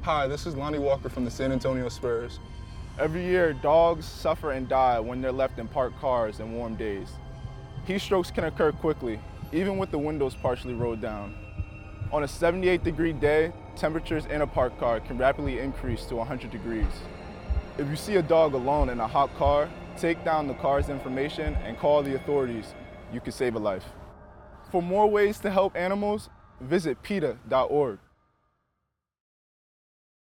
Hi, this is Lonnie Walker from the San Antonio Spurs. Every year, dogs suffer and die when they're left in parked cars in warm days. Heat strokes can occur quickly, even with the windows partially rolled down. On a 78-degree day, temperatures in a parked car can rapidly increase to 100 degrees. If you see a dog alone in a hot car, take down the car's information and call the authorities. You could save a life. For more ways to help animals, visit PETA.org.